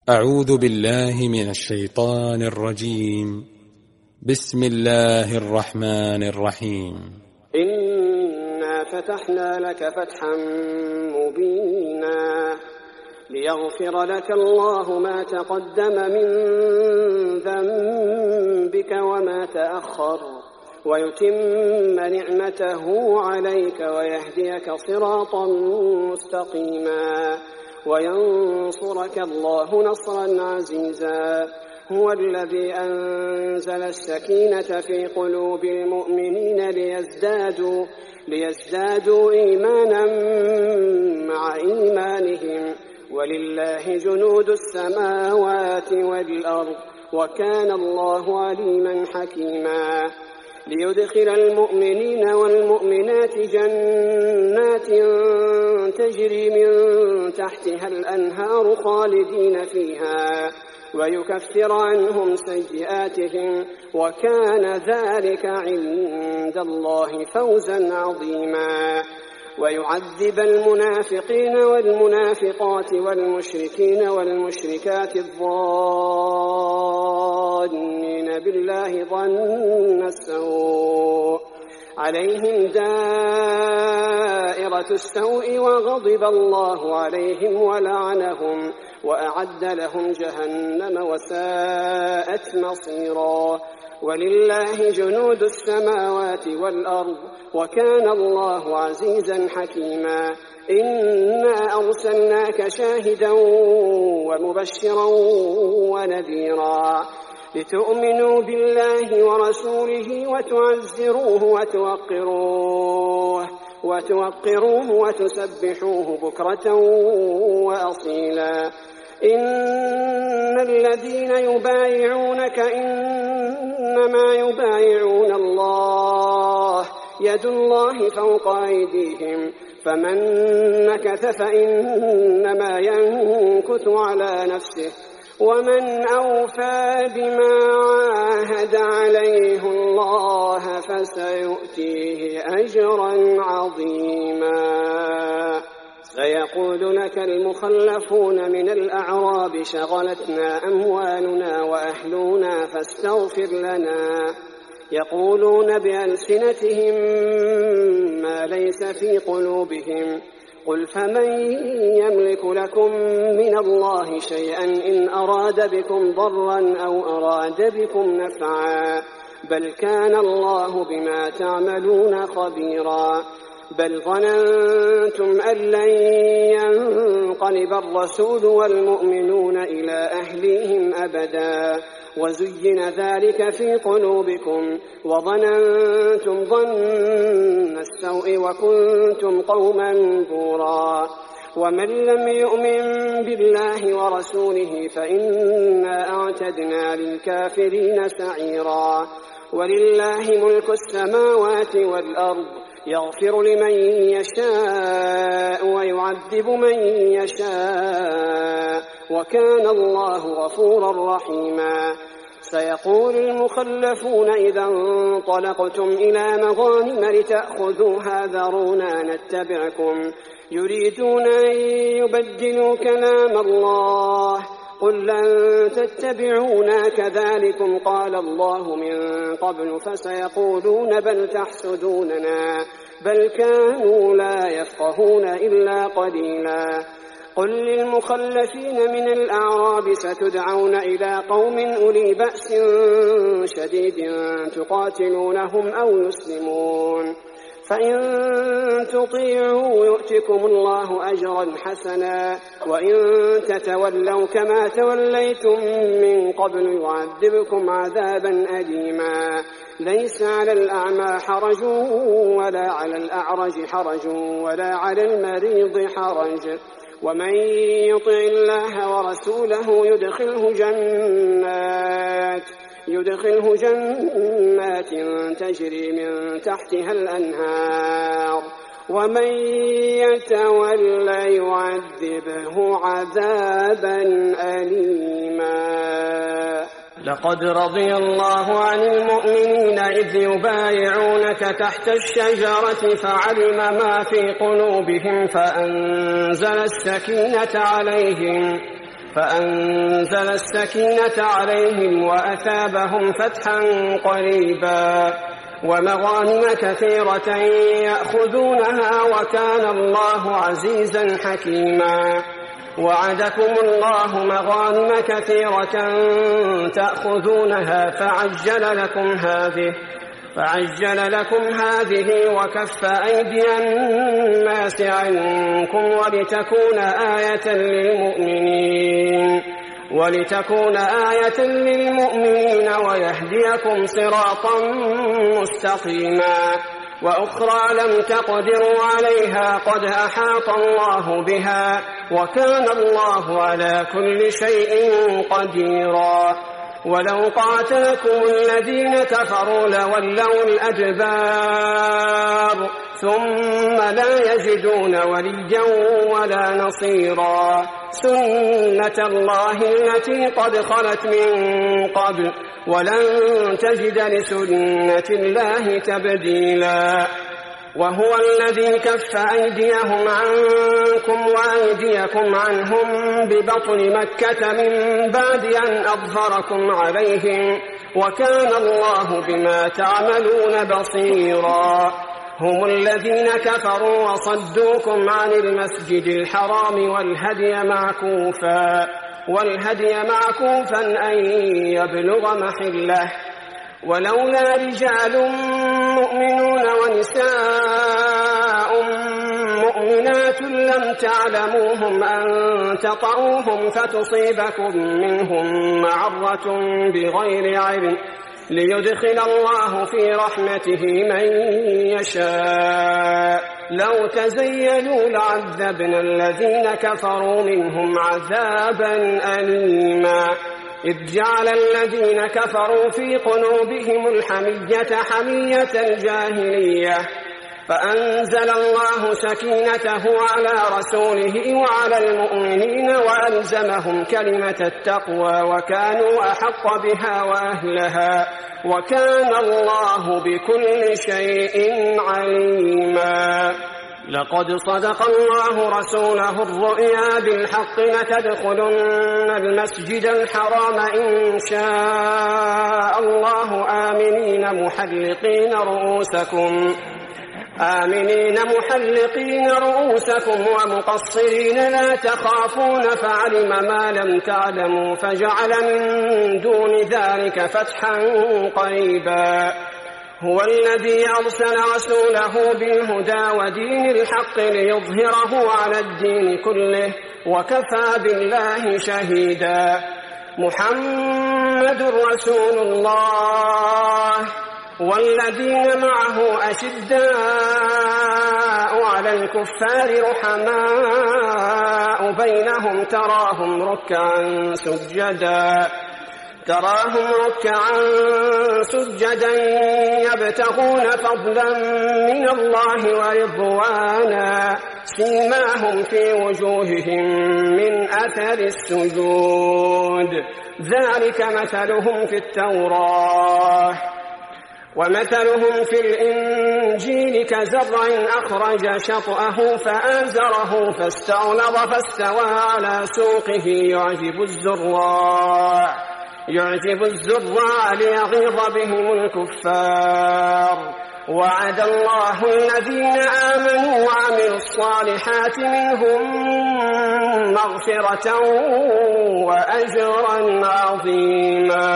أعوذ بالله من الشيطان الرجيم. بسم الله الرحمن الرحيم. إنا فتحنا لك فتحا مبينا ليغفر لك الله ما تقدم من ذنبك وما تأخر ويتم نعمته عليك ويهديك صراطا مستقيما وينصرك الله نصرا عزيزا. هو الذي أنزل السكينة في قلوب المؤمنين ليزدادوا إيمانا مع إيمانهم ولله جنود السماوات والأرض وكان الله عليما حكيما. ليدخل المؤمنين والمؤمنات جنات تجري من تحتها الأنهار خالدين فيها ويكفر عنهم سيئاتهم وكان ذلك عند الله فوزا عظيما. ويعذب المنافقين والمنافقات والمشركين والمشركات الظانين بالله ظن السوء عليهم دائرة السوء وغضب الله عليهم ولعنهم وأعد لهم جهنم وساءت مصيرا. ولله جنود السماوات والأرض وكان الله عزيزا حكيما. إنا أرسلناك شاهدا ومبشرا ونذيرا لتؤمنوا بالله ورسوله وتعزروه وتوقروه وتسبحوه بكرة وأصيلا. إن الذين يبايعونك إنما يبايعون الله يد الله فوق أيديهم فمن نكث فإنما ينكث على نفسه ومن أوفى بما عاهد عليه الله فسيؤتيه أجرا عظيما. سيقول لك المخلفون من الأعراب شغلتنا أموالنا وأهلنا فاستغفر لنا. يقولون بألسنتهم ما ليس في قلوبهم قل فمن يملك لكم من الله شيئا إن أراد بكم ضرا أو أراد بكم نفعا بل كان الله بما تعملون خبيرا. بل ظننتم أن لن ينقلب الرسول والمؤمنون إلى أهليهم أبدا وزين ذلك في قلوبكم وظننتم ظن السوء وكنتم قوما بورا. ومن لم يؤمن بالله ورسوله فإنا أعتدنا للكافرين سعيرا. ولله ملك السماوات والأرض يغفر لمن يشاء ويعذب من يشاء وكان الله غفورا رحيما. سيقول المخلفون إذا انطلقتم إلى مغانم لتأخذوها ذرونا نتبعكم يريدون أن يبدلوا كلام الله قل لن تتبعونا كذلكم قال الله من قبل فسيقولون بل تحسدوننا بل كانوا لا يفقهون إلا قليلا. قل للمخلفين من الأعراب ستدعون إلى قوم أولي بأس شديد تقاتلونهم أو يسلمون فإن تطيعوا يؤتكم الله أجرا حسنا وإن تتولوا كما توليتم من قبل يعذبكم عذابا أليما. ليس على الأعمى حرج ولا على الأعرج حرج ولا على المريض حرج ومن يطع الله ورسوله يدخله جنات تجري من تحتها الأنهار ومن يتولى يعذبه عذابا أليما. لقد رضي الله عن المؤمنين إذ يبايعونك تحت الشجرة فعلم ما في قلوبهم فأنزل السكينة عليهم فأنزل السكينة عليهم وأثابهم فتحا قريبا ومغانم كثيرة يأخذونها وكان الله عزيزا حكيما. وعدكم الله مغانم كثيرة تأخذونها فعجل لكم هذه وكف أيدي الناس عنكم ولتكون آية للمؤمنين ويهديكم صراطا مستقيما. وأخرى لم تقدروا عليها قد أحاط الله بها وكان الله على كل شيء قديرا. ولو قاتلكم الذين كفروا لولوا الأدبار ثم لا يجدون وليا ولا نصيرا. سنة الله التي قد خلت من قبل ولن تجد لسنة الله تبديلا. وهو الذي كف أيديهم عنكم وأيديكم عنهم ببطن مكة من بعد أن أظهركم عليهم وكان الله بما تعملون بصيرا. هم الذين كفروا وصدوكم عن المسجد الحرام والهدي معكوفا أن يبلغ محله ولولا رجال مؤمنون ونساء مؤمنات لم تعلموهم أن تطؤوهم فتصيبكم منهم معرة بغير علم ليدخل الله في رحمته من يشاء. لو تزيلوا لعذبنا الذين كفروا منهم عذابا أليما. إذ جعل الذين كفروا في قلوبهم الحمية حمية الجاهلية فأنزل الله سكينته على رسوله وعلى المؤمنين وألزمهم كلمة التقوى وكانوا أحق بها وأهلها وكان الله بكل شيء عليما. لقد صدق الله رسوله الرؤيا بالحق لتدخلن المسجد الحرام إن شاء الله آمنين محلقين رؤوسكم ومقصرين لا تخافون فعلم ما لم تعلموا فجعل من دون ذلك فتحا قريبا. هو الذي أرسل رسوله بالهدى ودين الحق ليظهره على الدين كله وكفى بالله شهيدا. محمد رسول الله والذين معه أشداء على الكفار رحماء بينهم تراهم ركعا سجدا يبتغون فضلا من الله ورضوانا سيماهم في وجوههم من أثر السجود ذلك مثلهم في التوراة ومثلهم في الإنجيل كزرع أخرج شطأه فآزره فاستغلظ فاستوى على سوقه يعجب الزراع ليغيظ بهم الكفار. وعد الله الذين آمنوا وعملوا الصالحات منهم مغفرة وأجرا عظيما.